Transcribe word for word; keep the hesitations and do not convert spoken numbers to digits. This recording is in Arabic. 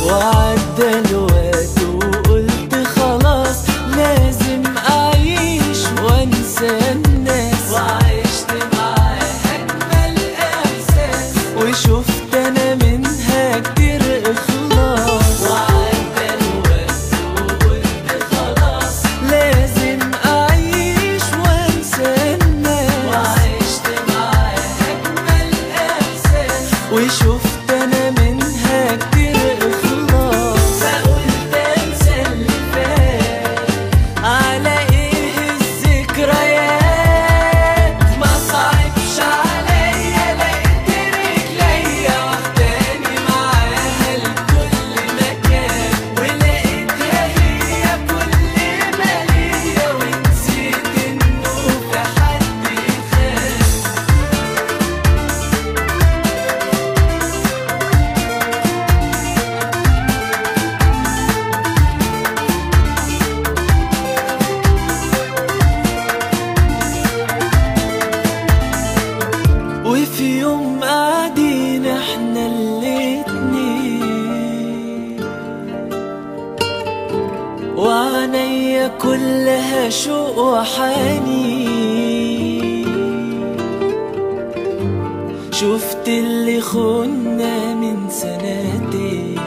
وعدى الوقت وقلت خلاص لازم أعيش وأنسى الناس، وعشت معاه أجمل إحساس وشفت أنا منها كتير إخلاص. وعدى الوقت وقلت خلاص لازم أعيش وأنسى الناس، وعشت معاه أجمل إحساس وشفت أنا منها كتير إخلاص. فقلت أنسى اللي فات على إيه الذكريات، ما صعبش عليا لقيت رجليا واخداني معاها لكل مكان، ولقيتها هي كل ما ليا ونسيت إنه في حد يخاف. وفي يوم قاعدين احنا الاتنين وعينيا كلها شوق وحنين، شفت اللي خنا من سنتين